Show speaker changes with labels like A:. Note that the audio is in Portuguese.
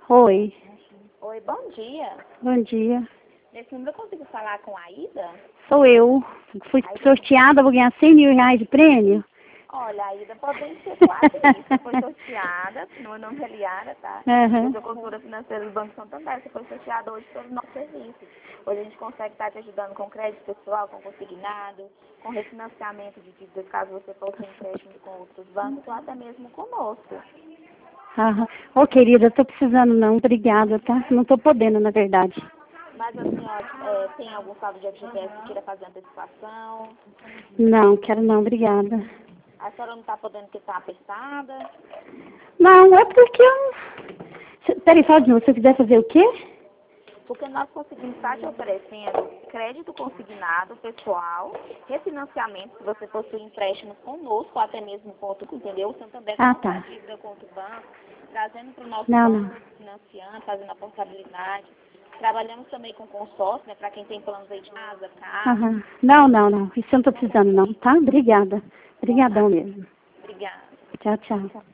A: Oi,
B: Oi, bom dia.
A: bom dia.
B: Nesse número eu consigo falar com a Ida?
A: Sou eu. Fui sorteada, vou ganhar 100 mil reais de prêmio.
B: Olha, a Ida pode ser quase isso. Você foi sorteada, meu nome é Eliara, tá? Eu
A: Aham.
B: sou consultora financeira do Banco Santander. Você foi sorteada hoje pelo nosso serviço. Hoje a gente consegue estar te ajudando com crédito pessoal, com consignado, com refinanciamento de dívidas, caso você fosse em empréstimo com outros bancos ou até mesmo conosco.
A: Aham. Ô, querida, tô precisando não. Obrigada, tá? Não tô podendo, na verdade.
B: Mas a senhora tem algum saldo de FGTS que queira fazer antecipação?
A: Não, quero não, obrigada.
B: A senhora não está podendo porque está apertada?
A: Não, é porque eu... Peraí, fala de novo. Se você quiser fazer o quê?
B: Porque nós conseguimos estar te oferecendo crédito consignado pessoal, refinanciamento, se você possui empréstimos conosco, até mesmo com outro, entendeu? O Santander
A: Ah,
B: compra a
A: tá.
B: dívida com outro banco, trazendo para o nosso
A: Não,
B: banco,
A: não.
B: financiando, fazendo a portabilidade. Trabalhamos também com consórcio, né, para quem tem planos aí de casa, carro.
A: Aham. Não, não, não. Isso eu não tô precisando não, tá? Obrigada. Obrigadão mesmo.
B: Obrigada.
A: Tchau, tchau.